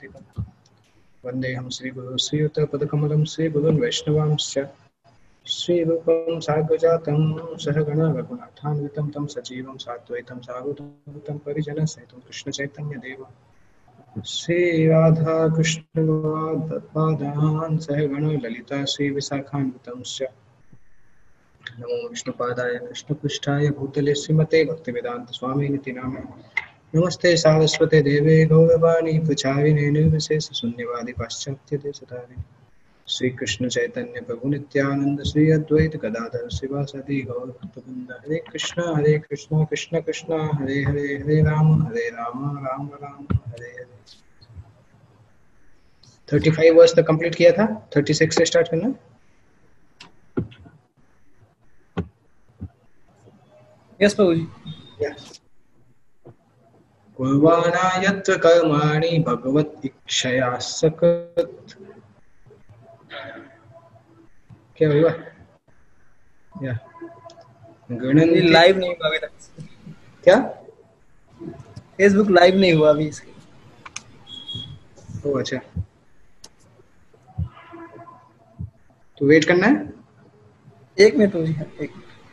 साग्रजातम् वन्देऽहं श्रीगुरुं श्रीयुतपदकमलं श्रीगुरुन् वैष्णवांश्च श्रीरूपं साग्रजातं सहगणा रघुनाथान्वितं तं सजीवं साद्वैतं सावधूतं परिजनसहितं कृष्णचैतन्यदेवं श्रीराधा कृष्णपादान् सहगण ललिता श्रीविशाखान्वितंश्च नमो विष्णुपादाय कृष्णपृष्ठाय भूतले श्रीमते भक्तिवेदांत स्वामिनिति नामे नमस्ते सारस्वते देवे गौरवाणी प्रचारिणे निर्विशेष शून्यवादी पाश्चात्य देशधारिणे श्री कृष्ण चैतन्य प्रभु नित्यानंद श्री अद्वैत गदाधर शिवासादि गौर भक्तवृंद हरे कृष्णा कृष्ण कृष्ण हरे हरे हरे राम राम राम हरे हरे। 35 वर्ष तक कंप्लीट किया था, 36 से स्टार्ट करना। यस प्रभु जी। कुर्वाणा यत्र कर्माणि भगवत इच्छया सकृत्। क्या हुआ? या गणन्ति लाइव नहीं हुआ अभी तक। क्या? फेसबुक लाइव नहीं हुआ अभी इसके। ओ अच्छा, तो वेट करना है 1 मिनट प्रभु जी। एक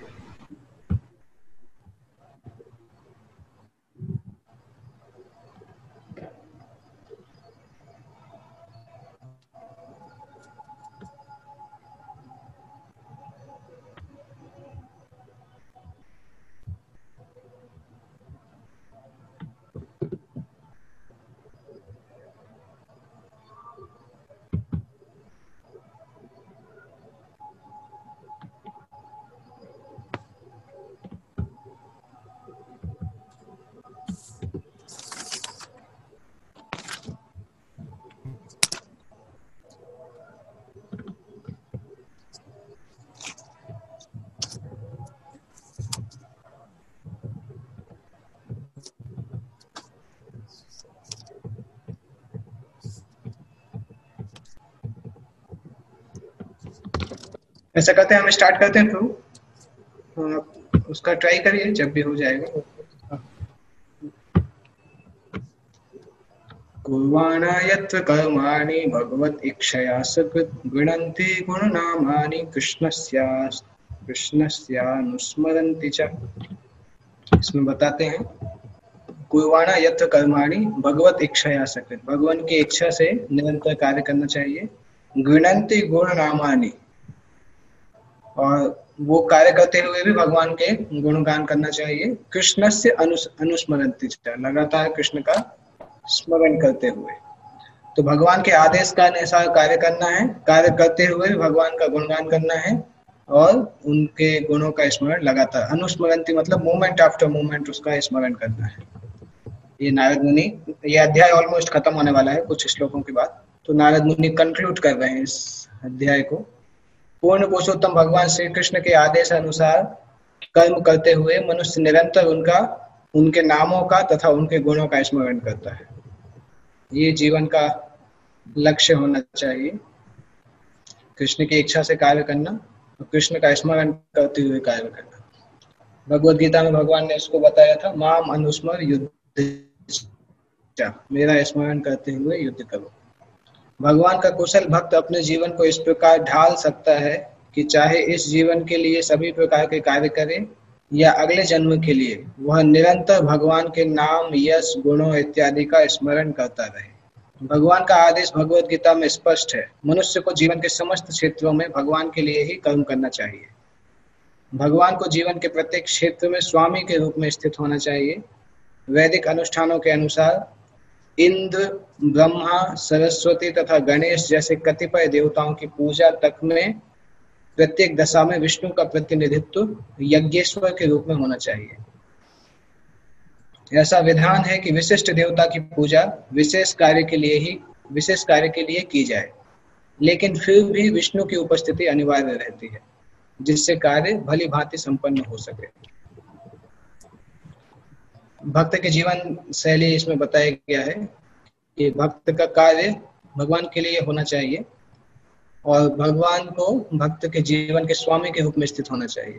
ऐसा करते हैं, हम स्टार्ट करते हैं तो उसका ट्राई करिए जब भी हो जाएगा। कुर्वाणा यत्र कर्माणि भगवत इच्छया सकृत् गृह्णन्ति गुणनामानि कृष्णस्यानुस्मरन्ति च। इसमें बताते हैं कुर्वाणा यत्र कर्माणि भगवत इच्छया सकृत्, भगवान की इच्छा से निरंतर कार्य करना चाहिए। गृह्णन्ति गुणनामानि, और वो कार्य करते हुए भी भगवान के गुणगान करना चाहिए। कृष्णस्य अनुस्मरन्ति च, लगातार कृष्ण का स्मरण करते हुए। तो भगवान के आदेश का अनुसार कार्य करना है, कार्य करते हुए भी भगवान का गुणगान करना है और उनके गुणों का स्मरण लगातार। अनुस्मरन्ति मतलब मोमेंट आफ्टर मोमेंट उसका स्मरण करना है। ये नारद मुनि, ये अध्याय ऑलमोस्ट खत्म होने वाला है कुछ श्लोकों के बाद, तो नारद मुनि कंक्लूड कर रहे हैं इस अध्याय को। पूर्ण पुरुषोत्तम भगवान श्री कृष्ण के आदेश अनुसार कर्म करते हुए मनुष्य निरंतर उनके नामों का तथा उनके गुणों का स्मरण करता है। ये जीवन का लक्ष्य होना चाहिए, कृष्ण की इच्छा से कार्य करना और कृष्ण का स्मरण करते हुए कार्य करना। भगवद गीता में भगवान ने इसको बताया था, माम अनुस्मर युद्ध, मेरा स्मरण करते हुए युद्ध करो। भगवान का कुशल भक्त अपने जीवन को इस प्रकार ढाल सकता है कि चाहे इस जीवन के लिए सभी प्रकार के कार्य करे या अगले जन्म के लिए, वह निरंतर भगवान के नाम, यश, गुणों इत्यादि का स्मरण करता रहे। भगवान का आदेश भगवद गीता में स्पष्ट है, मनुष्य को जीवन के समस्त क्षेत्रों में भगवान के लिए ही कर्म करना चाहिए। भगवान को जीवन के प्रत्येक क्षेत्र में स्वामी के रूप में स्थित होना चाहिए। वैदिक अनुष्ठानों के अनुसार इंद्र, ब्रह्मा, सरस्वती तथा गणेश जैसे कतिपय देवताओं की पूजा तक में प्रत्येक दशा में विष्णु का प्रतिनिधित्व यज्ञेश्वर के रूप में होना चाहिए। ऐसा विधान है कि विशिष्ट देवता की पूजा विशेष कार्य के लिए की जाए, लेकिन फिर भी विष्णु की उपस्थिति अनिवार्य रहती है, जिससे कार्य भली भांति संपन्न हो सके। भक्त के जीवन शैली इसमें बताया गया है कि भक्त का कार्य भगवान के लिए होना चाहिए और भगवान को भक्त के जीवन के स्वामी के रूप में स्थित होना चाहिए।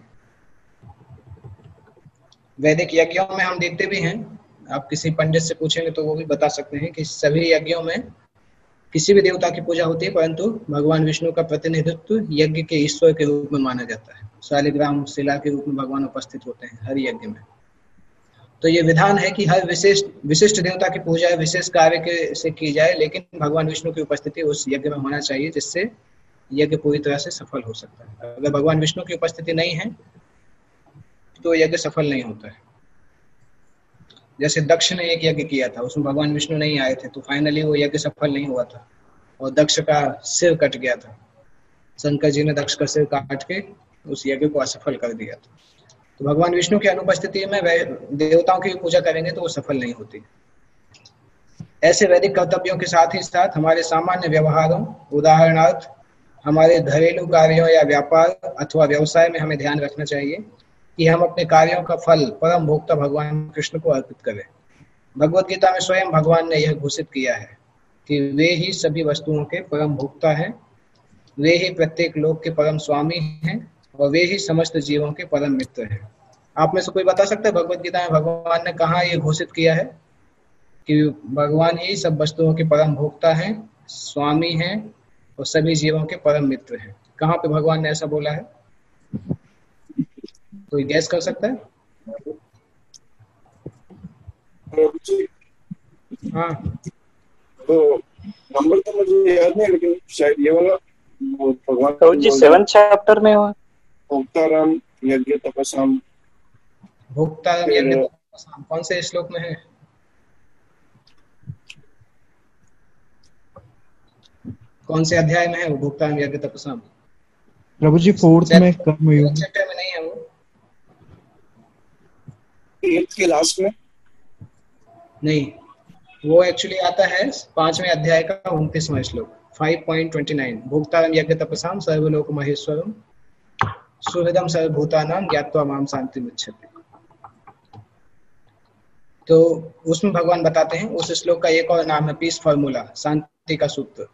वैदिक यज्ञों में हम देखते भी हैं, आप किसी पंडित से पूछेंगे तो वो भी बता सकते हैं कि सभी यज्ञों में किसी भी देवता की पूजा होती है, परंतु भगवान विष्णु का प्रतिनिधित्व यज्ञ के ईश्वर के रूप में माना जाता है। शालिग्राम शिला के रूप में भगवान उपस्थित होते हैं हर यज्ञ में। तो ये विधान है कि हर विशिष्ट देवता की पूजा विशेष कार्य के से की जाए, लेकिन भगवान विष्णु की उपस्थिति उस यज्ञ में होना चाहिए, जिससे यज्ञ पूरी तरह से सफल हो सकता है। अगर भगवान विष्णु की उपस्थिति नहीं है तो यज्ञ सफल नहीं होता है। जैसे दक्ष ने एक यज्ञ किया था, उसमें भगवान विष्णु नहीं आए थे, तो फाइनली वो यज्ञ सफल नहीं हुआ था और दक्ष का सिर कट गया था। शंकर जी ने दक्ष का सिर काट के उस यज्ञ को असफल कर दिया था। तो भगवान विष्णु की अनुपस्थिति में देवताओं की पूजा करेंगे तो वो सफल नहीं होती। ऐसे वैदिक कर्तव्यों के साथ ही साथ हमारे सामान्य व्यवहारों, उदाहरणार्थ हमारे घरेलू कार्यों या व्यापार अथवा व्यवसाय में हमें ध्यान रखना चाहिए कि हम अपने कार्यों का फल परम भोक्ता भगवान कृष्ण को अर्पित करें। भगवत गीता में स्वयं भगवान ने यह घोषित किया है कि वे ही सभी वस्तुओं के परम भोक्ता हैं, वे ही प्रत्येक लोक के परम स्वामी हैं और वे ही समस्त जीवों के परम मित्र हैं। आप में से कोई बता सकता है भगवत गीता में भगवान ने कहाँ ये घोषित किया है कि भगवान ही सब वस्तुओं के परम भोक्ता हैं, स्वामी हैं और सभी जीवों के परम मित्र हैं? कहाँ पे भगवान ने ऐसा बोला है? कोई गैस कर सकता है? हाँ, तो नंबर तो मुझे याद नहीं, लेकिन शायद ये वाला भगवान तो जी 7 चैप्टर में हुआ। भोक्ताराम यज्ञ तपसाम। भोक्ताराम यज्ञ तपसाम कौन से श्लोक में है? कौन से अध्याय में है वो भोक्ताराम यज्ञ तपसाम? प्रभु जी 4th में कर्मयोग चैप्टर में नहीं है वो? 8th के लास्ट में नहीं, वो एक्चुअली आता है 5वें अध्याय का 29वां श्लोक 5.29। भोक्ताराम यज्ञ तपसाम सर्वलोक महेश्वरम सुहृदम सर्वभूतानां ज्ञात्वा माम शान्तिमुच्यते। तो उसमें भगवान बताते हैं, उस श्लोक का एक और नाम है पीस फार्मूला, शांति का सूत्र।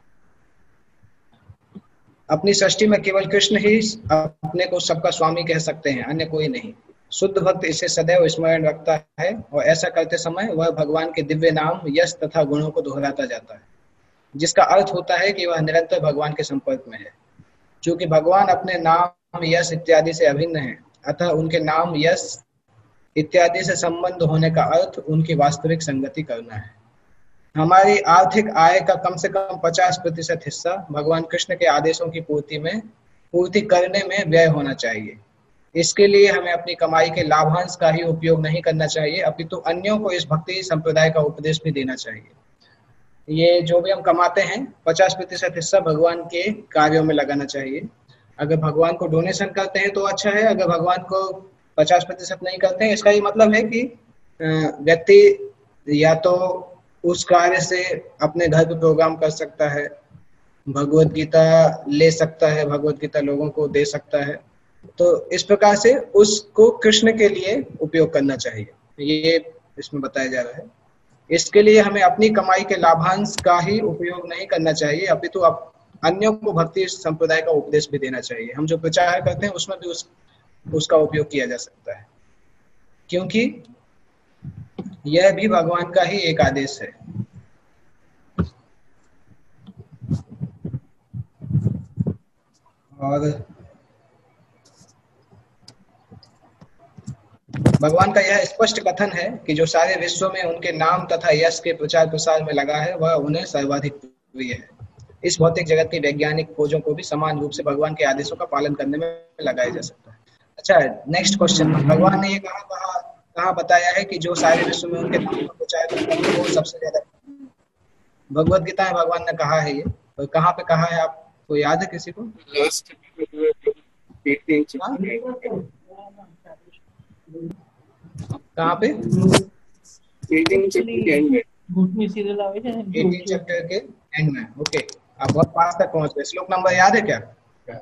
अपनी सृष्टि में केवल कृष्ण ही अपने को सबका स्वामी कह सकते हैं, अन्य कोई नहीं। शुद्ध भक्त इसे सदैव स्मरण रखता है और ऐसा करते समय वह भगवान के दिव्य नाम, यश तथा गुणों को दोहराता जाता है, जिसका अर्थ होता है कि वह निरंतर भगवान के संपर्क में है। क्योंकि भगवान अपने नाम, यश इत्यादि से अभिन्न है, अतः उनके नाम, यश इत्यादि से संबंध होने का अर्थ उनकी वास्तविक संगति करना है। हमारी आर्थिक आय का कम से कम 50% हिस्सा भगवान कृष्ण के आदेशों की पूर्ति करने में व्यय होना चाहिए। इसके लिए हमें अपनी कमाई के लाभांश का ही उपयोग नहीं करना चाहिए, अपितु अन्यों को इस भक्ति संप्रदाय का उपदेश भी देना चाहिए। ये जो भी हम कमाते हैं 50% हिस्सा भगवान के कार्यों में लगाना चाहिए। अगर भगवान को डोनेशन करते हैं तो अच्छा है, अगर भगवान को 50% नहीं करते हैं, इसका ये मतलब है कि व्यक्ति या तो उस कार्य से अपने घर पे प्रोग्राम कर सकता है, भगवत गीता ले सकता है, भगवत गीता लोगों को दे सकता है। तो इस प्रकार से उसको कृष्ण के लिए उपयोग करना चाहिए, ये इसमें बताया जा रहा है। इसके लिए हमें अपनी कमाई के लाभांश का ही उपयोग नहीं करना चाहिए, अपितु अन्यों को भक्ति संप्रदाय का उपदेश भी देना चाहिए। हम जो प्रचार करते हैं उसमें भी उसका उपयोग किया जा सकता है, क्योंकि यह भी भगवान का ही एक आदेश है। और भगवान का यह स्पष्ट कथन है कि जो सारे विश्व में उनके नाम तथा यश के प्रचार प्रसार में लगा है वह उन्हें सर्वाधिक प्रिय है। इस भौतिक जगत की वैज्ञानिक खोजों को भी समान रूप से भगवान के आदेशों का पालन करने में लगाया जा सकता है। अच्छा, नेक्स्ट क्वेश्चन। भगवान ने ये कहा बताया है कि जो सारे विश्व में उनके नाम का प्रचार करता है वो सबसे ज्यादा। भगवत गीता में भगवान ने कहा है ये, और कहाँ पे कहा है आपको याद है किसी को? कहाँ पे? 18 चैप्टर के एंड में। ओके, आप बहुत पास तक पहुंच गए। श्लोक नंबर याद है क्या?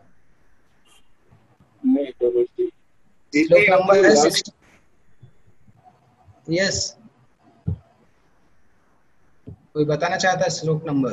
श्लोक नंबर है 60। यस, कोई बताना चाहता है श्लोक नंबर?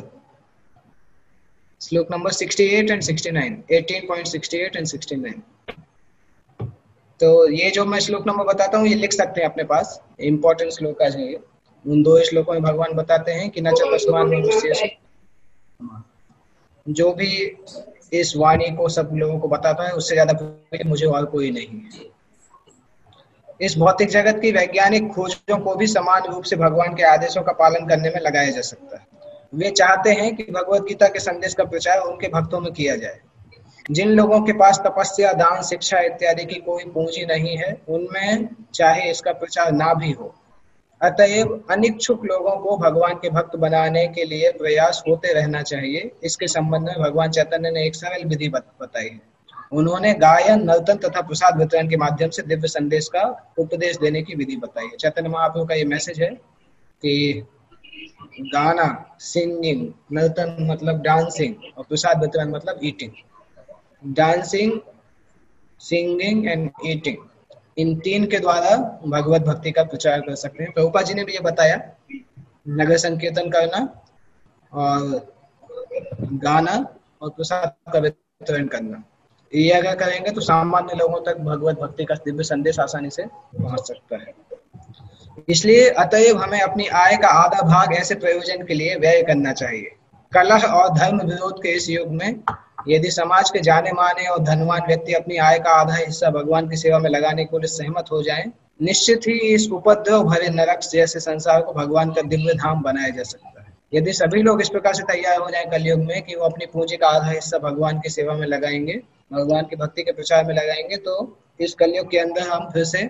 श्लोक नंबर 68 एंड 69, 18.68 एंड 69। तो ये जो मैं श्लोक नंबर बताता हूँ ये लिख सकते हैं अपने पास, इंपॉर्टेंट श्लोक है ये। उन दो श्लोकों में भगवान बताते हैं कि न च तस्मान् मनुष्येषु जो भी इस वाणी को सब लोगों को बताता है उससे ज्यादा प्रिय मुझे और कोई नहीं है। इस भौतिक जगत की वैज्ञानिक खोजों को भी समान रूप से भगवान के आदेशों का पालन करने में लगाया जा सकता है। वे चाहते हैं कि भगवत गीता के संदेश का प्रचार उनके भक्तों में किया जाए। जिन लोगों के पास तपस्या, दान, शिक्षा इत्यादि की कोई पूंजी नहीं है, उनमें चाहे इसका प्रचार ना भी हो। अतएव अनिच्छुक लोगों को भगवान के भक्त बनाने के लिए प्रयास होते रहना चाहिए। इसके संबंध में भगवान चैतन्य ने एक सरल विधि बताई है। उन्होंने गायन, नर्तन तथा प्रसाद वितरण के माध्यम से दिव्य संदेश का उपदेश देने की विधि बताई है। चैतन्य महाप्रभु का ये मैसेज है कि गाना, सिंगिंग, नर्तन मतलब डांसिंग और प्रसाद वितरण मतलब eating. Dancing, singing and eating, इन तीन के द्वारा भगवत भक्ति का प्रचार कर सकते हैं। प्रभुपाद जी ने भी ये बताया, नगर संकीर्तन करना और गाना और प्रसाद का वितरण करना, ये अगर करेंगे तो सामान्य लोगों तक भगवत भक्ति का दिव्य संदेश आसानी से पहुंच सकता है। इसलिए अतएव हमें अपनी आय का आधा भाग ऐसे प्रयोजन के लिए व्यय करना चाहिए। कलह और धर्म विरोध के इस युग में यदि समाज के जाने माने और धनवान व्यक्ति अपनी आय का आधा हिस्सा भगवान की सेवा में लगाने के लिए सहमत हो जाएं, निश्चित ही इस उपद्रव भरे नरक जैसे संसार को भगवान का दिव्य धाम बनाया जा सकता है। यदि सभी लोग इस प्रकार से तैयार हो जाएं कलयुग में कि वो अपनी पूंजी का आधा हिस्सा भगवान की सेवा में लगाएंगे, भगवान की भक्ति के प्रचार में लगाएंगे, तो इस कलयुग के अंदर हम फिर से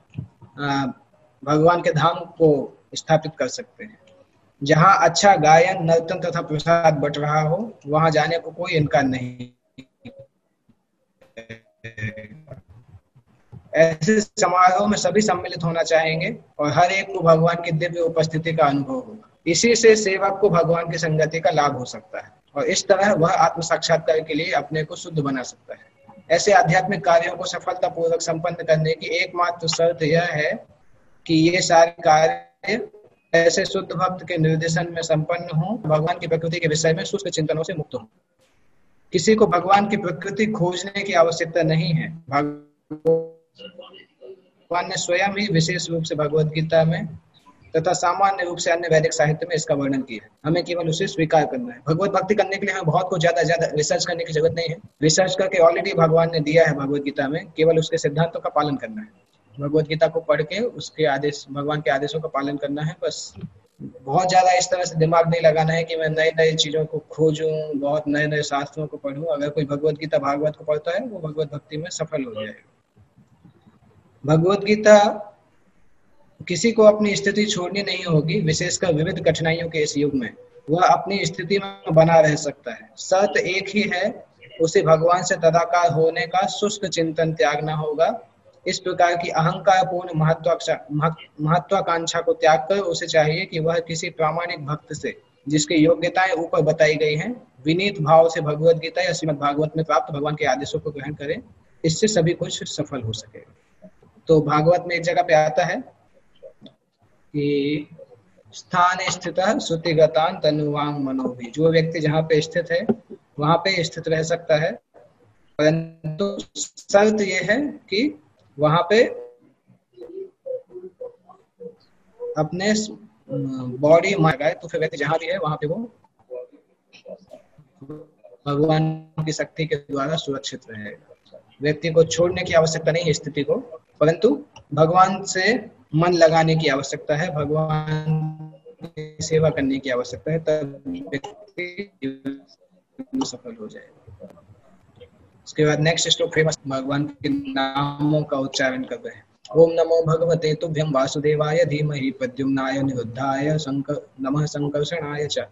भगवान के धाम को स्थापित कर सकते हैं। जहाँ अच्छा गायन, नर्तन तथा प्रसाद बट रहा हो, वहां जाने को कोई इनकार नहीं। ऐसे समारोह में सभी सम्मिलित होना चाहेंगे और हर एक को भगवान की दिव्य उपस्थिति का अनुभव होगा। इसी से सेवक को भगवान की संगति का लाभ हो सकता है और इस तरह वह आत्म साक्षात्कार के लिए अपने को शुद्ध बना सकता है। ऐसे आध्यात्मिक कार्यों को सफलतापूर्वक संपन्न करने की एकमात्र शर्त यह है कि ये सारे कार्य ऐसे शुद्ध भक्त के निर्देशन में संपन्न हो, भगवान की प्रकृति के विषय में शुष्क चिंतनों से मुक्त हो। किसी को भगवान की प्रकृति खोजने की आवश्यकता नहीं है। भगवान ने स्वयं ही विशेष रूप से भगवत गीता में तथा सामान्य रूप से अन्य वैदिक साहित्य में इसका वर्णन किया है। हमें केवल उसे स्वीकार करना है। भगवत भक्ति करने के लिए हमें बहुत को ज्यादा रिसर्च करने की जरूरत नहीं है। रिसर्च करके ऑलरेडी भगवान ने दिया है भगवत गीता में, केवल उसके सिद्धांतों का पालन करना है। भगवत गीता को पढ़ के उसके आदेश, भगवान के आदेशों का पालन करना है बस। बहुत ज्यादा इस तरह से दिमाग नहीं लगाना है कि मैं नए नए चीजों को खोजूं, बहुत नए नए शास्त्रों को पढ़ूं। अगर कोई भगवत गीता भागवत को पढ़ता है वो भगवत भक्ति में सफल हो जाएगा। भगवत गीता किसी को अपनी स्थिति छोड़नी नहीं होगी, विशेषकर विविध कठिनाइयों के इस युग में वह अपनी स्थिति में बना रह सकता है। शर्त एक ही है, उसे भगवान से तदाकार होने का शुष्क चिंतन त्यागना होगा। इस प्रकार की अहंकारपूर्ण महत्वाकांक्षा को त्याग कर उसे चाहिए कि वह किसी प्रामाणिक भक्त से, जिसकी योग्यताएं ऊपर बताई गई हैं, विनीत भाव से भगवत गीता या श्रीमद् भागवत में प्राप्त भगवान के आदेशों को ग्रहण करें। इससे सभी कुछ सफल हो सकेगा। तो भागवत में एक जगह पे आता है कि स्थान स्थित श्रुतिगतान तनुवांग मनोभि, जो व्यक्ति जहाँ पे स्थित है वहां पे स्थित रह सकता है, परंतु शर्त यह है कि वहां पे अपने बॉडी लगाए, तो फिर व्यक्ति जहां भी है वहां पे वो भगवान की शक्ति के द्वारा सुरक्षित रहेगा। व्यक्ति को छोड़ने की आवश्यकता नहीं है स्थिति को, परंतु भगवान से मन लगाने की आवश्यकता है, भगवान की सेवा करने की आवश्यकता है, तब व्यक्ति सफल हो जाएगा। उसके बाद नेक्स्ट श्लोक फेमस भगवान के नामों का उच्चारण कर रहे हैं। ओम नमो भगवते तुभ्यं वासुदेवाय धीमहि प्रद्युम्नाय निरुद्धाय नमः संकर्षणाय च।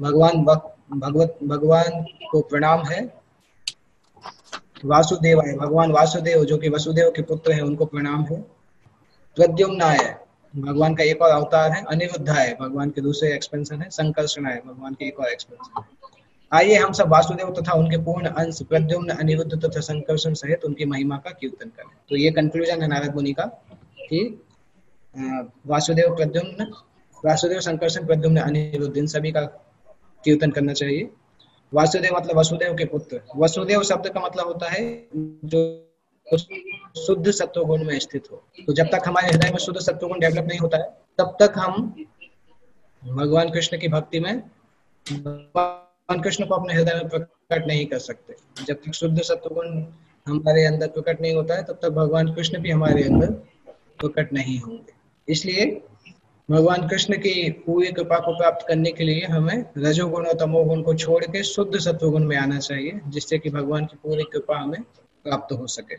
भगवान को प्रणाम है। वासुदेवाय, भगवान वासुदेव जो कि वसुदेव के पुत्र हैं, उनको प्रणाम है। प्रद्युम्नाय, भगवान का एक और अवतार है। अनिरुद्धाय, भगवान के दूसरे एक्सपेंशन है। संकर्षणाय, भगवान के एक और एक्सपेंशन है। आइए हम सब वासुदेव तथा उनके पूर्ण अंश प्रद्युम्न, अनिरुद्ध तथा संकर्षण सहित उनकी महिमा का कीर्तन करें। तो ये कंक्लूजन है नारद मुनि का कि वासुदेव संकर्षण, प्रद्युम्न, अनिरुद्ध, इन सभी का कीर्तन करना चाहिए। वासुदेव मतलब वसुदेव के पुत्र। वसुदेव शब्द का मतलब होता है जो शुद्ध सत्वगुण में स्थित हो। तो जब तक हमारे हृदय में शुद्ध सत्वगुण डेवलप नहीं होता है, तब तक हम भगवान कृष्ण की भक्ति में भगवान कृष्ण को अपने हृदय में प्रकट नहीं कर सकते। जब तक शुद्ध सत्वगुण हमारे अंदर प्रकट नहीं होता है तब तक भगवान कृष्ण भी हमारे अंदर प्रकट नहीं होंगे। इसलिए भगवान कृष्ण की पूरी कृपा को प्राप्त करने के लिए हमें रजोगुण और तमोगुण को छोड़ के शुद्ध सत्वगुण में आना चाहिए, जिससे कि भगवान की पूरी कृपा हमें प्राप्त हो सके।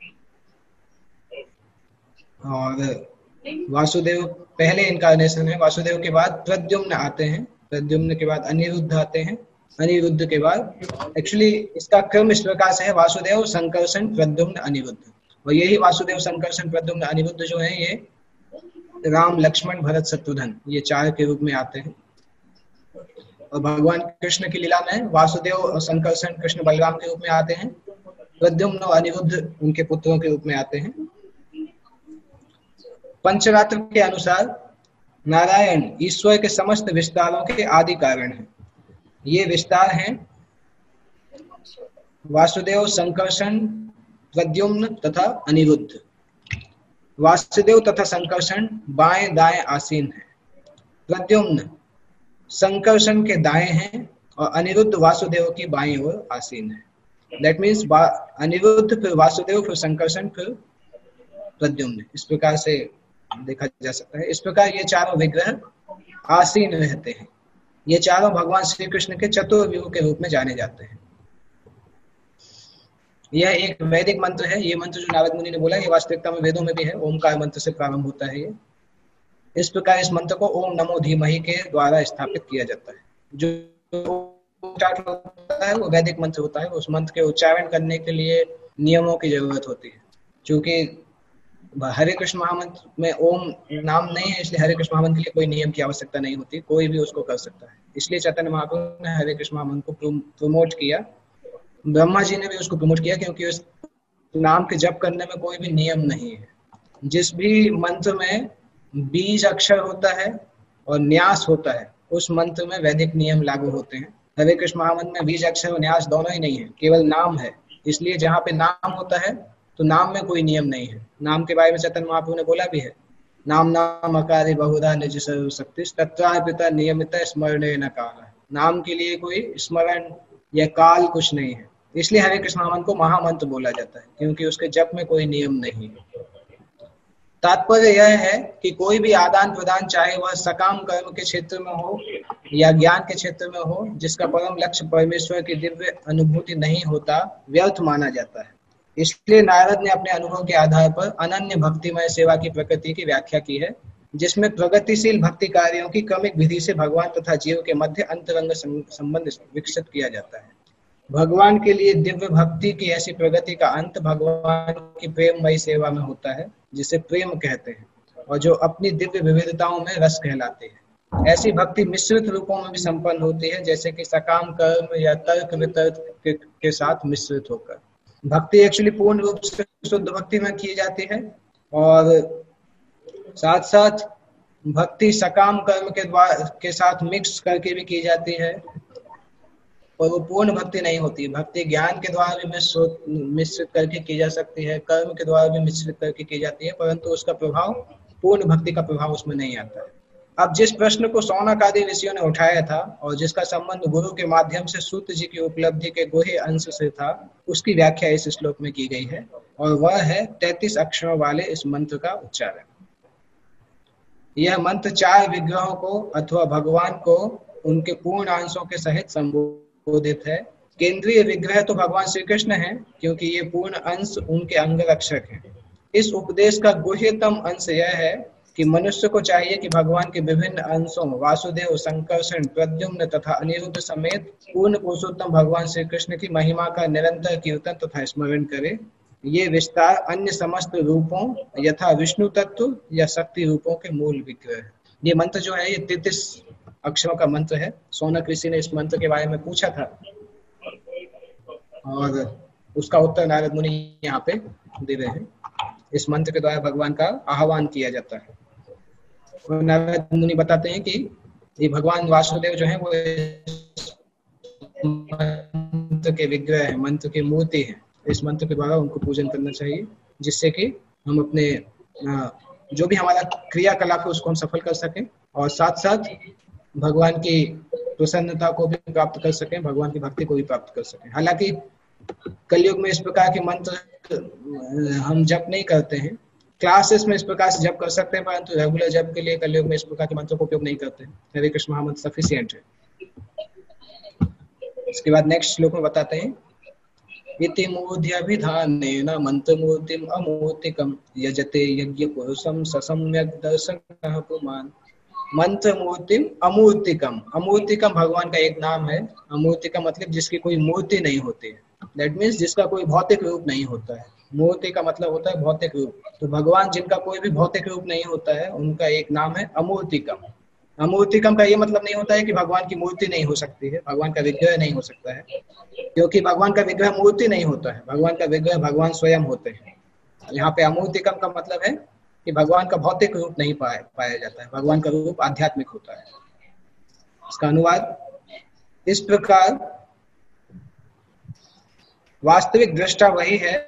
और वासुदेव पहले इनकारनेशन है। वासुदेव के बाद प्रद्युम्न आते हैं, प्रद्युम्न के बाद अनिरुद्ध आते हैं, अनिरुद्ध के बाद एक्चुअली इसका क्रम इस प्रकार से है: वासुदेव, संकर्षण, प्रद्युम्न, अनिरुद्ध। और यही वासुदेव, संकर्षण, प्रद्युम्न, अनिरुद्ध जो है ये राम, लक्ष्मण, भरत, शत्रुघ्न ये चार के रूप में आते हैं। और भगवान कृष्ण की लीला में वासुदेव और संकर्षण कृष्ण बलराम के रूप में आते हैं, प्रद्युम्न और अनिरुद्ध उनके पुत्रों के रूप में आते हैं। पंचरात्र के अनुसार नारायण ईश्वर के समस्त विस्तारों के आदि कारण हैं। ये विस्तार हैं वासुदेव, संकर्षण, प्रद्युम्न तथा अनिरुद्ध। वासुदेव तथा संकर्षण बाएं दाएं आसीन है, प्रद्युम्न संकर्षण के दाएं हैं और अनिरुद्ध वासुदेव की बाईं ओर आसीन है। दैट मीन्स अनिरुद्ध फिर वासुदेव फिर संकर्षण फिर प्रद्युम्न, इस प्रकार से देखा जा सकता है। इस प्रकार ये चारों विग्रह आसीन रहते हैं। ये चारों भगवान श्री कृष्ण के चतुर्व्यूह के रूप में जाने जाते हैं। यह एक वैदिक मंत्र है। ये मंत्र जो नारद मुनि ने बोला ये वास्तविकता में वेदों में भी है। ओमकार मंत्र से प्रारंभ होता है ये। इस प्रकार इस मंत्र को ओम नमो धीमहि के द्वारा स्थापित किया जाता है। जो स्टार्ट होता है वो वैदिक मंत्र होता है। उस मंत्र के उच्चारण करने के लिए नियमों की जरूरत होती है। चूंकि हरे कृष्ण महामंत्र में ओम नाम नहीं है, इसलिए हरे कृष्ण महामंत्र के लिए कोई नियम की आवश्यकता नहीं होती, कोई भी उसको कर सकता है। इसलिए चैतन्य महाप्रभु ने हरे कृष्ण महामंत्र को प्रमोट किया। ब्रह्मा जी ने भी उसको प्रमोट किया, क्योंकि उस नाम के जप करने में कोई भी नियम नहीं है। जिस भी मंत्र में बीज अक्षर होता है और न्यास होता है उस मंत्र में वैदिक नियम लागू होते हैं। हरे कृष्ण महामंत्र में बीज अक्षर और न्यास दोनों ही नहीं है, केवल नाम है। इसलिए जहाँ पे नाम होता है तो नाम में कोई नियम नहीं है। नाम के बारे में चैतन्य महाप्रभु ने बोला भी है, नाम नाम अकारि बहुधा निज सर्वशक्ति तत्रापिता नियमित स्मरणे न काल। नाम के लिए कोई स्मरण या काल कुछ नहीं है। इसलिए हरे कृष्ण महामंत्र को महामंत्र बोला जाता है, क्योंकि उसके जप में कोई नियम नहीं है। तात्पर्य यह है कि कोई भी आदान प्रदान, चाहे वह सकाम कर्म के क्षेत्र में हो या ज्ञान के क्षेत्र में हो, जिसका परम लक्ष्य परमेश्वर की दिव्य अनुभूति नहीं होता, व्यर्थ माना जाता है। इसलिए नारद ने अपने अनुभव के आधार पर अनन्य भक्तिमय सेवा की प्रकृति की व्याख्या की है, जिसमें प्रगतिशील भक्ति कार्यों की क्रमिक विधि से भगवान तथा जीव के मध्य अंतरंग संबंध विकसित किया जाता है। भगवान के लिए दिव्य भक्ति की ऐसी प्रगति का अंत भगवान की प्रेममयी सेवा में होता है, जिसे प्रेम कहते हैं, और जो अपनी दिव्य विविधताओं में रस कहलाते हैं। ऐसी भक्ति मिश्रित रूपों में भी संपन्न होती है, जैसे कि सकाम कर्म या तर्क वितर्क के साथ मिश्रित होकर। भक्ति एक्चुअली पूर्ण रूप से शुद्ध भक्ति में की जाती है, और साथ साथ भक्ति सकाम कर्म के साथ मिक्स करके भी की जाती है, और वो पूर्ण भक्ति नहीं होती। भक्ति ज्ञान के द्वारा भी मिश्रित करके की जा सकती है, कर्म के द्वारा भी मिश्रित करके की जाती है, परंतु उसका प्रभाव, पूर्ण भक्ति का प्रभाव उसमें नहीं आता है। अब जिस प्रश्न को सौनक आदि ऋषियों ने उठाया था और जिसका संबंध गुरु के माध्यम से सूत जी की उपलब्धि के गुह्य अंश से था, उसकी व्याख्या इस श्लोक में की गई है, और वह है 33 अक्षरों वाले इस मंत्र का उच्चारण। यह मंत्र 4 विग्रहों को अथवा भगवान को उनके पूर्ण अंशों के सहित संबोधित है। केंद्रीय विग्रह तो भगवान श्री कृष्ण है, क्योंकि ये पूर्ण अंश उनके अंगरक्षक हैं। इस उपदेश का गुह्यतम अंश यह है कि मनुष्य को चाहिए कि भगवान के विभिन्न अंशों वासुदेव, संकर्षण, प्रद्युम्न तथा अनिरुद्ध समेत पूर्ण पुरुषोत्तम भगवान श्री कृष्ण की महिमा का निरंतर कीर्तन तथा स्मरण करे। ये विस्तार अन्य समस्त रूपों यथा विष्णु तत्व या शक्ति रूपों के मूल विग्रह है। ये मंत्र जो है ये 33 अक्षरों का मंत्र है। सौनक ऋषि ने इस मंत्र के बारे में पूछा था और उसका उत्तर नारद मुनि यहाँ पे दे रहे हैं। इस मंत्र के द्वारा भगवान का आह्वान किया जाता है। और नारद मुनि बताते हैं कि ये भगवान वासुदेव जो है वो मंत्र के विग्रह है, मंत्र की मूर्ति है। इस मंत्र के द्वारा उनको पूजन करना चाहिए, जिससे कि हम अपने जो भी हमारा क्रियाकलाप है उसको हम सफल कर सकें, और साथ साथ भगवान की प्रसन्नता को भी प्राप्त कर सकें, भगवान की भक्ति को भी प्राप्त कर सकें। हालांकि कलयुग में इस प्रकार के मंत्र हम जप नहीं करते हैं, क्लासेस में इस प्रकार से जप कर सकते हैं, परंतु रेगुलर जप के लिए कलयुग में इस प्रकार के मंत्रों का उपयोग नहीं करते। हरे कृष्ण महामंत्र सफिशिएंट है। इसके बाद नेक्स्ट श्लोक में बताते हैं, इति मूढ़्यभिधानेन मंत्रमूर्तिम् अमूर्तिकम् यजते यज्ञपुरुषं ससम्यक् दर्शनः पुमान्। मंत्र मूर्तिम अमूर्तिकम, अमूर्तिकम भगवान का एक नाम है। अमूर्तिकम मतलब जिसकी कोई मूर्ति नहीं होती है, दैट मीन्स जिसका कोई भौतिक रूप नहीं होता है। मूर्ति का मतलब होता है भौतिक रूप, तो भगवान जिनका कोई भी भौतिक रूप नहीं होता है उनका एक नाम है अमूर्तिकम। अमूर्तिकम का ये मतलब नहीं होता है कि भगवान की मूर्ति नहीं हो सकती है, भगवान का विग्रह नहीं हो सकता है, क्योंकि भगवान का विग्रह मूर्ति नहीं होता है, भगवान का विग्रह भगवान स्वयं होते हैं। यहाँ पे अमूर्तिकम का मतलब है कि भगवान का भौतिक रूप नहीं पाया जाता है, भगवान का रूप आध्यात्मिक होता है। इसका अनुवाद इस प्रकार, वास्तविक दृष्टा वही है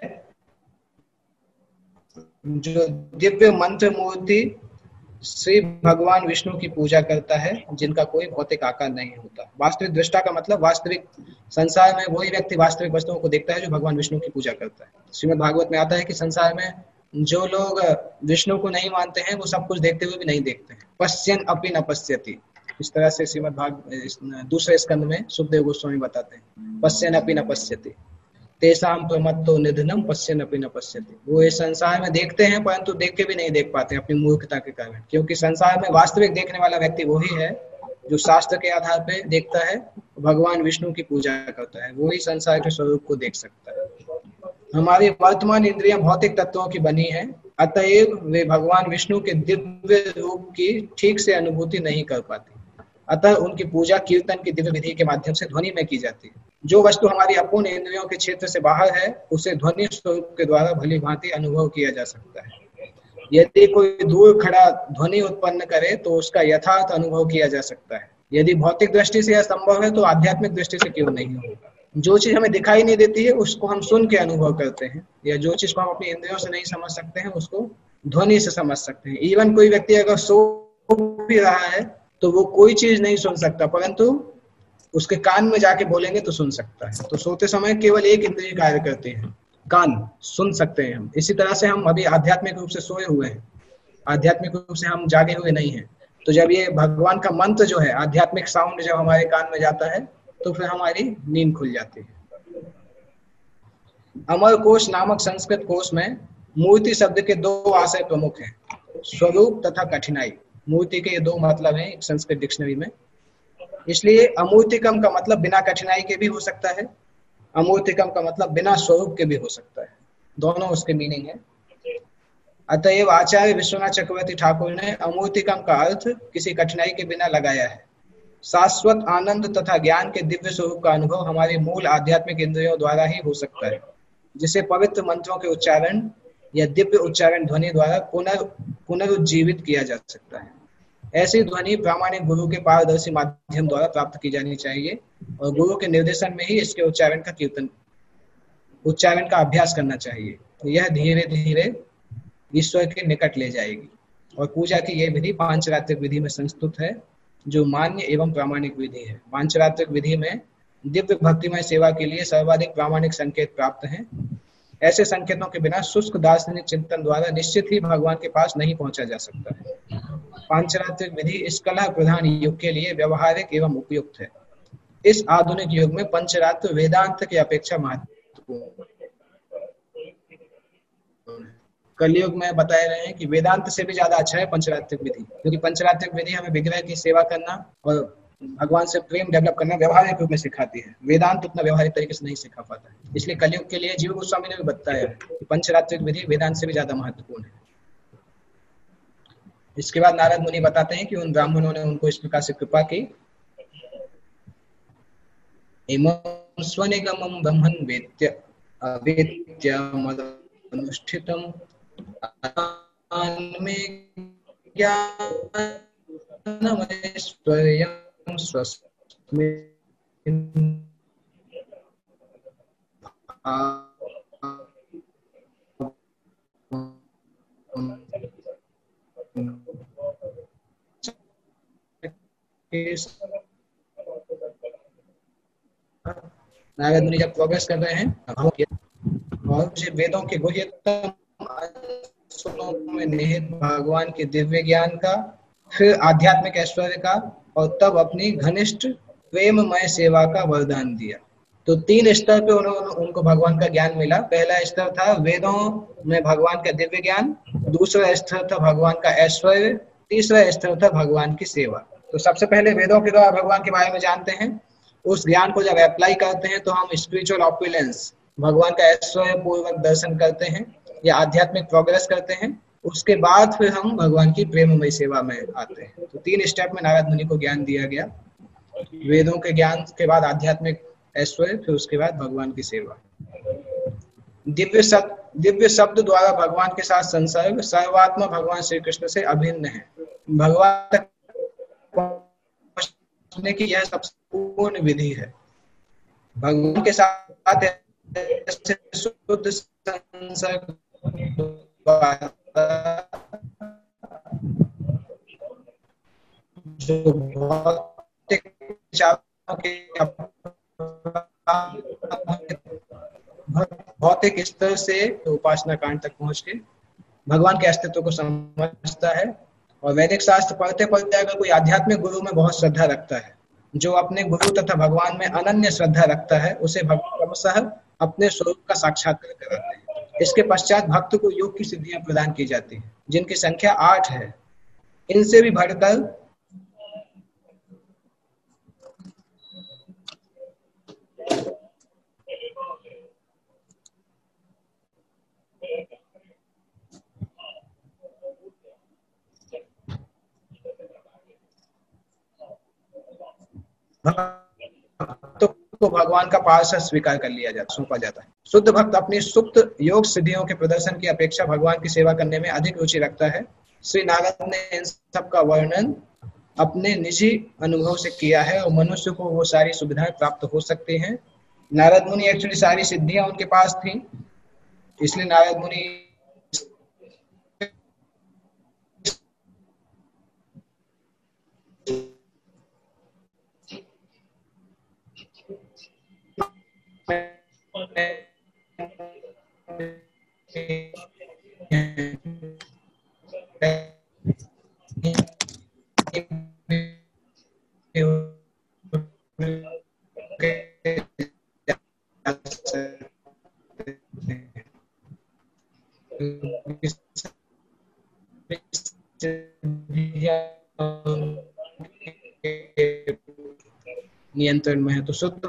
जो दिव्य मंत्र मूर्ति श्री भगवान विष्णु की पूजा करता है, जिनका कोई भौतिक आकार नहीं होता। वास्तविक दृष्टा का मतलब वास्तविक संसार में वही व्यक्ति वास्तविक वस्तुओं को देखता है जो भगवान विष्णु की पूजा करता है। श्रीमद् भागवत में आता है कि संसार में जो लोग विष्णु को नहीं मानते हैं वो सब कुछ देखते हुए भी नहीं देखते हैं। पश्यन् अपि न पश्यति, इस तरह से श्रीमद् भागवत दूसरे स्कंद में सुखदेव गोस्वामी बताते हैं, पश्यन् अपि न पश्यति तेषां प्रमत्तो निधनम पश्यन् अपि न पश्यति। वो इस संसार में देखते हैं परंतु देख के भी नहीं देख पाते अपनी मूर्खता के कारण, क्योंकि संसार में वास्तविक देखने वाला व्यक्ति वही है जो शास्त्र के आधार पर देखता है, भगवान विष्णु की पूजा करता है, वही संसार के स्वरूप को देख सकता है। हमारी वर्तमान इंद्रियां भौतिक तत्वों की बनी है, अतएव वे भगवान विष्णु के दिव्य रूप की ठीक से अनुभूति नहीं कर पाती, अतः उनकी पूजा कीर्तन की दिव्य विधि के माध्यम से ध्वनि में की जाती है। जो वस्तु हमारी अपूर्ण इंद्रियों के क्षेत्र से बाहर है उसे ध्वनि स्वरूप के द्वारा भली भांति अनुभव किया जा सकता है। यदि कोई दूर खड़ा ध्वनि उत्पन्न करे तो उसका यथार्थ अनुभव किया जा सकता है। यदि भौतिक दृष्टि से यह संभव है तो आध्यात्मिक दृष्टि से क्यों नहीं होगा। जो चीज हमें दिखाई नहीं देती है उसको हम सुन के अनुभव करते हैं, या जो चीज को हम अपनी इंद्रियों से नहीं समझ सकते हैं उसको ध्वनि से समझ सकते हैं। इवन कोई व्यक्ति अगर सो भी रहा है तो वो कोई चीज नहीं सुन सकता, परंतु उसके कान में जाके बोलेंगे तो सुन सकता है। तो सोते समय केवल एक इंद्रिय कार्य करती है, कान, सुन सकते हैं हम। इसी तरह से हम अभी आध्यात्मिक रूप से सोए हुए हैं, आध्यात्मिक रूप से हम जागे हुए नहीं हैं। तो जब ये भगवान का मंत्र जो है, आध्यात्मिक साउंड जब हमारे कान में जाता है तो फिर हमारी नींद खुल जाती है। अमर कोश नामक संस्कृत कोश में मूर्ति शब्द के दो आशय प्रमुख हैं, स्वरूप तथा कठिनाई। मूर्ति के ये दो मतलब हैं संस्कृत डिक्शनरी में, इसलिए अमूर्तिकम का मतलब बिना कठिनाई के भी हो सकता है, अमूर्तिकम का मतलब बिना स्वरूप के भी हो सकता है, दोनों उसके मीनिंग है। अतएव आचार्य विश्वनाथ चक्रवर्ती ठाकुर ने अमूर्तिकम का अर्थ किसी कठिनाई के बिना लगाया है। शाश्वत आनंद तथा ज्ञान के दिव्य स्वरूप का अनुभव हमारे मूल आध्यात्मिक इंद्रियों द्वारा ही हो सकता है, जिसे पवित्र मंत्रों के उच्चारण या दिव्य उच्चारण ध्वनि द्वारा पुनरुज्जीवित किया जा सकता है। ऐसी ध्वनि प्रामाणिक गुरु के पारदर्शी माध्यम द्वारा प्राप्त की जानी चाहिए और गुरु के निर्देशन में ही इसके उच्चारण का अभ्यास करना चाहिए। यह धीरे धीरे ईश्वर के निकट ले जाएगी। और पूजा की यह विधि पांचरात्रिक विधि में संस्तुत है, जो मान्य एवं प्रामाणिक विधि है। पांचरात्रिक विधि में दिव्य भक्तिमय सेवा के लिए सर्वाधिक प्रामाणिक संकेत प्राप्त हैं। ऐसे संकेतों के बिना शुष्क दार्शनिक चिंतन द्वारा निश्चित ही भगवान के पास नहीं पहुंचा जा सकता है। पांचरात्रिक विधि इस कला प्रधान युग के लिए व्यवहारिक एवं उपयुक्त है। इस आधुनिक युग में पंचरात्र वेदांत की अपेक्षा महत्वपूर्ण। कलयुग में बताए रहे हैं कि वेदांत से भी ज्यादा अच्छा है पंचरात्रिक विधि, क्योंकि पंचरात्रिक विधि हमें विग्रह की सेवा करना और भगवान से प्रेम डेवलप करना व्यवहारिक रूप में सिखाती है। वेदांत उतना व्यवहारिक तरीके से नहीं सिखा पाता है, इसलिए कलयुग के लिए जीव गोस्वामी ने भी बताया कि पंचरात्रिक विधि वेदांत से भी ज्यादा महत्वपूर्ण है। इसके बाद नारद मुनि बताते हैं कि उन ब्राह्मणों ने उनको इस प्रकार से कृपा की, इमं स्वनिगमं ब्रह्मन् वेत्य अवेत्य मदनुष्ठितम् आत्मे ज्ञानमैश्वर्यं स्वस्मिन् नारद मुनि जब प्रोग्रेस कर रहे हैं और मुझे वेदों के गुह्यतम अंशों में निहित भगवान के दिव्य ज्ञान का, फिर आध्यात्मिक ऐश्वर्य का, और तब अपनी घनिष्ठ प्रेममय सेवा का वरदान दिया। तो 3 स्तर पे उनको भगवान का ज्ञान मिला। पहला स्तर था वेदों में भगवान का दिव्य ज्ञान, दूसरा स्तर था भगवान का ऐश्वर्य, तीसरा स्तर था भगवान की सेवा। तो सबसे पहले वेदों के द्वारा भगवान के बारे में जानते हैं, उस ज्ञान को जब अप्लाई करते हैं तो हम स्पिरिचुअल ऑपुलेंस, भगवान का ऐश्वर्य पूर्वक दर्शन करते हैं या आध्यात्मिक प्रोग्रेस करते हैं। उसके बाद फिर हम भगवान की प्रेममय सेवा में आते हैं। तो 3 स्टेप में नारद मुनि को ज्ञान दिया गया, वेदों के ज्ञान के बाद आध्यात्मिक ऐश्वर्य, फिर उसके बाद भगवान की सेवा। दिव्य शब्द द्वारा भगवान के साथ संसर्ग सर्वात्मा भगवान श्री कृष्ण से अभिन्न है। भगवान तक पहुंचने की यह सबसे पूर्ण विधि है। भगवान के साथ शुद्ध संसर्ग जो भौतिक विचारों के भौतिक स्तर से उपासना कांड तक पहुंच के भगवान के अस्तित्व को समझता है। और वैदिक शास्त्र पढ़ते पढ़ते अगर कोई आध्यात्मिक गुरु में बहुत श्रद्धा रखता है, जो अपने गुरु तथा भगवान में अनन्य श्रद्धा रखता है, उसे भगवान क्रमशः अपने स्वरूप का साक्षात्कार कराते हैं। इसके पश्चात भक्त को योग की सिद्धियां प्रदान की जाती हैं, जिनकी संख्या 8 है। इनसे भी बढ़कर भक्तों को भगवान का पार्षद स्वीकार कर लिया जाता, सौंपा जाता है। शुद्ध भक्त अपनी सुप्त योग सिद्धियों के प्रदर्शन की अपेक्षा भगवान की सेवा करने में अधिक रुचि रखता है। श्री नारद ने इन सब का वर्णन अपने निजी अनुभव से किया है और मनुष्य को वो सारी सुविधाएं प्राप्त हो सकती हैं। नारद मुनि एक्चुअली सारी सिद्धियां उनके पास थी, इसलिए नारद मुनि नियंत्रण में है। तो शुद्ध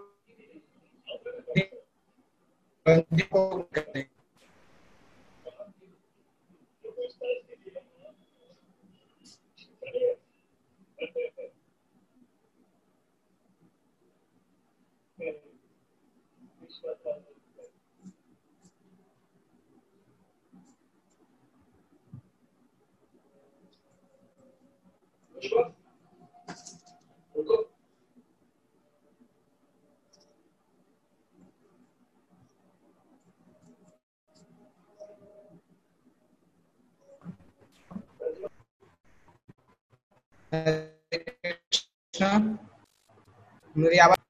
मेरी आवाज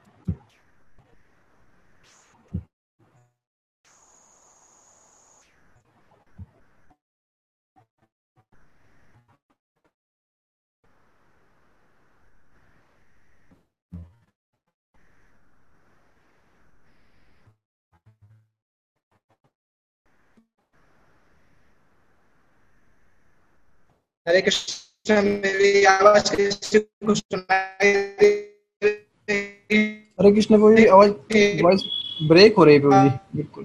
हरे कृष्ण, मेरी आवाज किसी को सुनाई दे रही हरे कृष्ण प्रभु जी, आवाज वॉइस ब्रेक हो रही है प्रभु जी, बिल्कुल।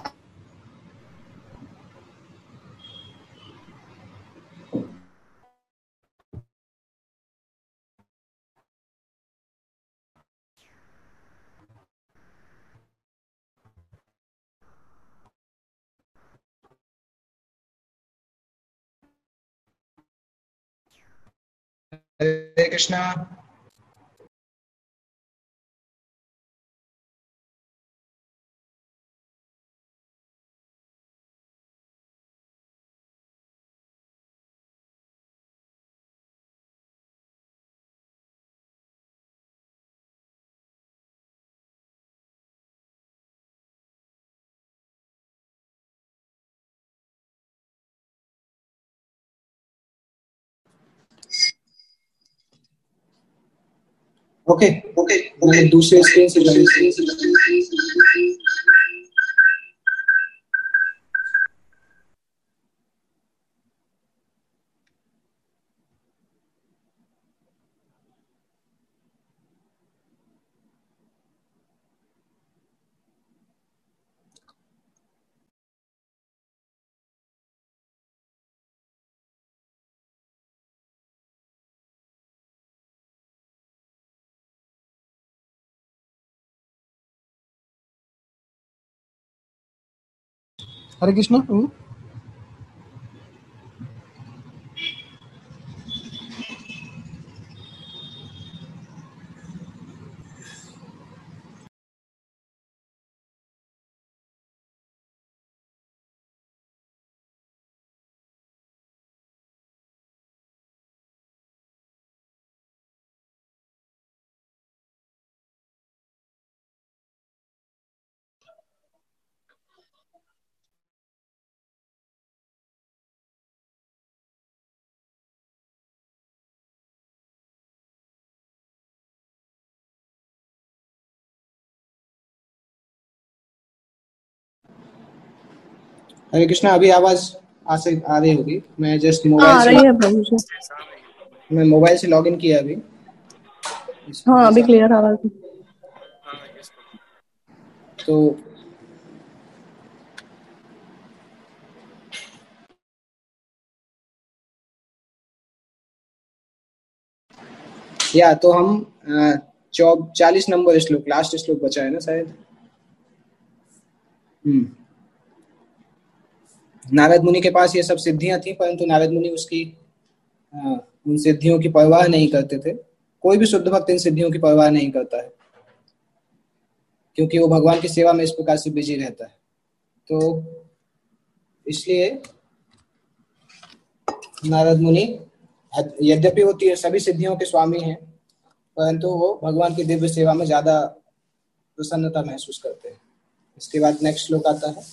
हरे कृष्णा। ओके ओके, मैं दूसरे स्क्रीन से हरे कृष्णा। हरे कृष्णा, अभी आवाज आ रही होगी। मैं जस्ट हाँ, मोबाइल आ से रही है प्रभु जी। मैं मोबाइल से लॉगिन किया अभी। हाँ, अभी क्लियर आवाज है। तो या तो हम 40 नंबर श्लोक, लास्ट श्लोक बचा है ना शायद। नारद मुनि के पास ये सब सिद्धियां थी, परंतु नारद मुनि उन सिद्धियों की परवाह नहीं करते थे। कोई भी शुद्ध भक्त इन सिद्धियों की परवाह नहीं करता है, क्योंकि वो भगवान की सेवा में इस प्रकार से बिजी रहता है। तो इसलिए नारद मुनि यद्यपि वो सभी सिद्धियों के स्वामी हैं, परंतु वो भगवान की दिव्य सेवा में ज्यादा प्रसन्नता महसूस करते हैं। इसके बाद नेक्स्ट श्लोक आता है,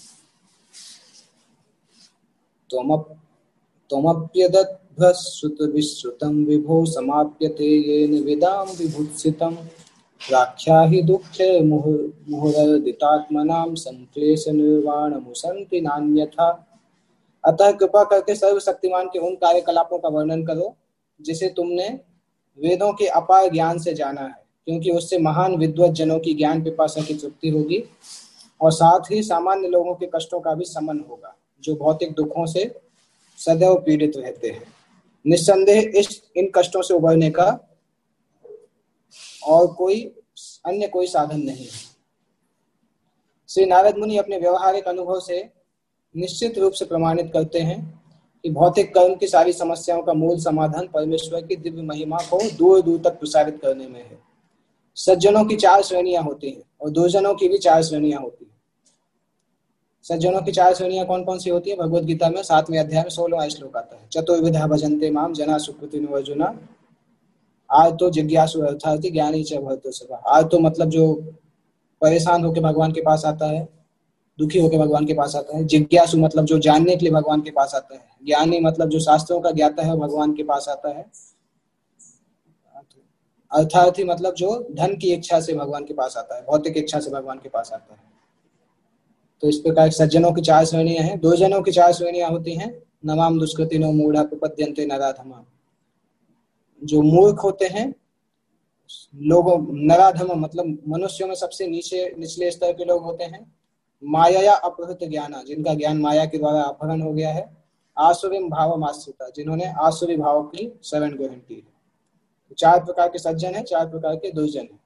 त्वमप्यदद्भ्रश्रुतविश्रुतं विभो समाप्यते येन विदां विभुत्सितं राख्याहि दुःखे मुहुरर्दितात्मनां संक्लेशनिर्वाणमुसन्ति नान्यथा। अतः कृपा करके सर्वशक्तिमान के उन कार्यकलापों का वर्णन करो जिसे तुमने वेदों के अपार ज्ञान से जाना है, क्योंकि उससे महान विद्वत जनों की ज्ञान पिपासा की तृप्ति होगी और साथ ही सामान्य लोगों के कष्टों का भी शमन होगा, जो भौतिक दुखों से सदैव पीड़ित रहते हैं। निस्संदेह इन कष्टों से उबरने का और अन्य कोई साधन नहीं है। श्री नारद मुनि अपने व्यवहारिक अनुभव से निश्चित रूप से प्रमाणित करते हैं कि भौतिक कर्म की सारी समस्याओं का मूल समाधान परमेश्वर की दिव्य महिमा को दूर दूर तक प्रसारित करने में है। सज्जनों की 4 श्रेणियां होती हैं और दुर्जनों की भी 4 श्रेणियां होती हैं। सज्जनों की 4 श्रेणियां कौन कौन सी होती है? भगवद गीता में 7वें अध्याय में 16वां श्लोक आता है, चतुर्विधा भजन्ते माम जना सुकृतिनो अर्जुना आर्तो जिज्ञासु अर्थार्थी ज्ञानी च भरतो सदा। आर्तो मतलब जो परेशान होकर भगवान के पास आता है, दुखी होकर भगवान के पास आता है। जिज्ञासु मतलब जो जानने के लिए भगवान के पास आता है। ज्ञानी मतलब जो शास्त्रों का ज्ञाता है भगवान के पास आता है। अर्थार्थी मतलब जो धन की इच्छा से भगवान के पास आता है, भौतिक इच्छा से भगवान के पास आता है। तो इस प्रकार सज्जनों की 4 श्रेणियां हैं। दुर्जनों की 4 श्रेणियां होती हैं, नमाम दुष्कृतिनो मूढ़ा प्रपद्यन्ते नराधमा। जो मूर्ख होते हैं लोगों, नराधम मतलब मनुष्यों में सबसे निचले स्तर के लोग होते हैं। माया या अपहृत ज्ञाना, जिनका ज्ञान माया के द्वारा अपहरण हो गया है। आसुरिम भावम आश्रिता, जिन्होंने आसुरी भाव की शरण ग्रहण की है। 4 प्रकार के सज्जन हैं, 4 प्रकार के दुर्जन हैं।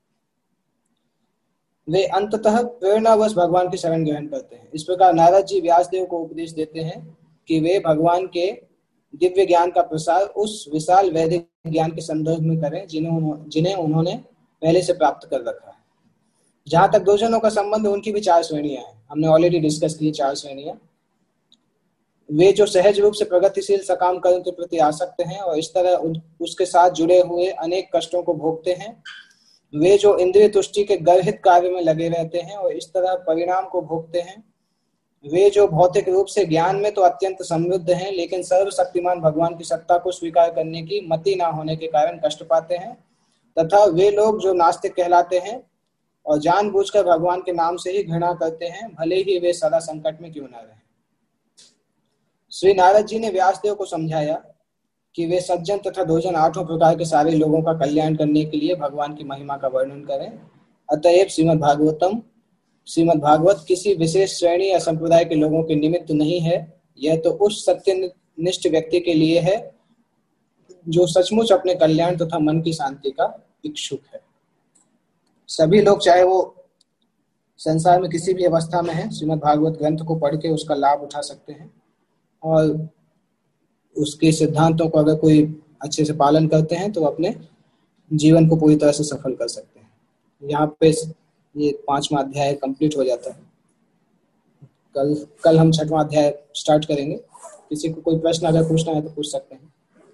वे अंततः प्रेरणावश भगवान की शरण ग्रहण करते हैं। इस प्रकार नारद जी व्यासदेव को उपदेश देते हैं कि वे भगवान के दिव्य ज्ञान का प्रसार उस विशाल वैदिक ज्ञान के संदर्भ में करें जिन्हें उन्होंने पहले से प्राप्त कर रखा है। जहां तक दुर्जनों का संबंध, उनकी भी 4 श्रेणियां हैं। हमने ऑलरेडी डिस्कस की 4 श्रेणियां। वे जो सहज रूप से प्रगतिशील सकाम कर्म के प्रति आसक्त हैं और इस तरह उसके साथ जुड़े हुए अनेक कष्टों को भोगते हैं। वे जो इंद्रिय तुष्टि के गर्हित कार्य में लगे रहते हैं और इस तरह परिणाम को भोगते हैं। वे जो भौतिक रूप से ज्ञान में तो अत्यंत समृद्ध हैं, लेकिन सर्वशक्तिमान भगवान की सत्ता को स्वीकार करने की मति ना होने के कारण कष्ट पाते हैं। तथा वे लोग जो नास्तिक कहलाते हैं और जानबूझकर भगवान के नाम से ही घृणा करते हैं, भले ही वे सदा संकट में क्यों न रहें। श्री नारद जी ने व्यासदेव को समझाया कि वे सज्जन तथा दोजन 8 प्रकार के सारे लोगों का कल्याण करने के लिए भगवान की महिमा का वर्णन करें। अतएव श्रीमद् भागवत किसी विशेष श्रेणी या संप्रदाय के लोगों के निमित्त नहीं है, यह तो उस सत्यनिष्ठ व्यक्ति के लिए है जो सचमुच अपने कल्याण तथा मन की शांति का इच्छुक है। सभी लोग चाहे वो संसार में किसी भी अवस्था में है, श्रीमद् भागवत ग्रंथ को पढ़ के उसका लाभ उठा सकते हैं और उसके सिद्धांतों को अगर कोई अच्छे से पालन करते हैं तो अपने जीवन को पूरी तरह से सफल कर सकते हैं। यहाँ पे ये 5वां अध्याय कंप्लीट हो जाता है। कल हम 6वां अध्याय स्टार्ट करेंगे। किसी को कोई प्रश्न अगर पूछना है तो पूछ सकते हैं।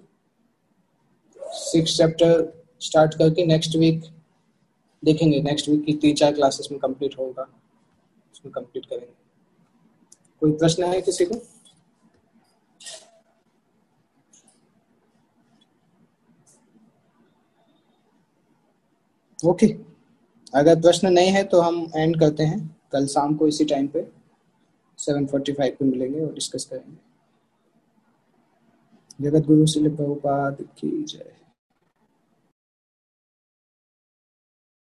6 चैप्टर स्टार्ट करके नेक्स्ट वीक देखेंगे। नेक्स्ट वीक की 3-4 क्लासेस में कंप्लीट होगा, उसमें कंप्लीट करेंगे। कोई प्रश्न है किसी को? ओके, अगर प्रश्न नहीं है तो हम एंड करते हैं। कल शाम को इसी टाइम पे 7:45 पे मिलेंगे और डिस्कस करेंगे। जगत गुरु श्रील प्रभुपाद की जय।